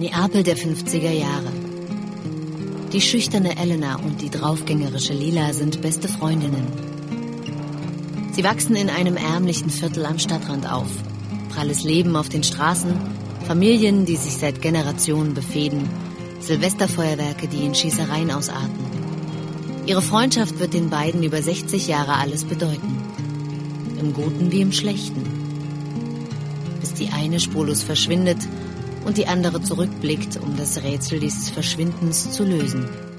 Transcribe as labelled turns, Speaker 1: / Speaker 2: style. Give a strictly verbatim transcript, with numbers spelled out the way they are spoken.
Speaker 1: Neapel der fünfziger Jahre. Die schüchterne Elena und die draufgängerische Lila sind beste Freundinnen. Sie wachsen in einem ärmlichen Viertel am Stadtrand auf. Pralles Leben auf den Straßen, Familien, die sich seit Generationen befehden, Silvesterfeuerwerke, die in Schießereien ausarten. Ihre Freundschaft wird den beiden über sechzig Jahre alles bedeuten. Im Guten wie im Schlechten. Bis die eine spurlos verschwindet und die andere zurückblickt, um das Rätsel dieses Verschwindens zu lösen.